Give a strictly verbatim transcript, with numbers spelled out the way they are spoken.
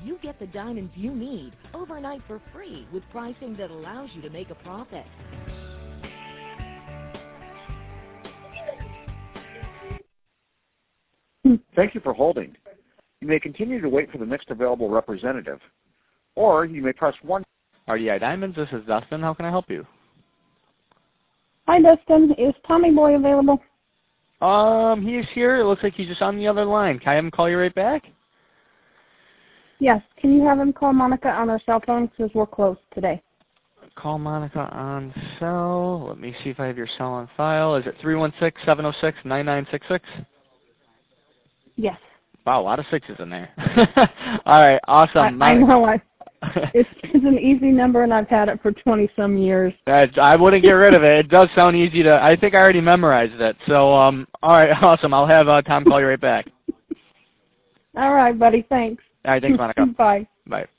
you get the diamonds you need overnight for free with pricing that allows you to make a profit. Thank you for holding. You may continue to wait for the next available representative, or you may press one. R D I Diamonds, this is Dustin. How can I help you? Hi, Dustin. Is Tommy Boy available? Um, he is here. It looks like he's just on the other line. Can I have him call you right back? Yes. Can you have him call Monica on her cell phone because we're closed today? Call Monica on cell. Let me see if I have your cell on file. Is it three one six, seven oh six, nine nine six six? Yes. Wow, a lot of sixes in there. All right, awesome. I, I know. I, it's, it's an easy number, and I've had it for twenty-some years. I, I wouldn't get rid of it. It does sound easy to, I think I already memorized it. So, um, all right, awesome. I'll have uh, Tom call you right back. All right, buddy. Thanks. All right, thanks, Monica. Bye. Bye.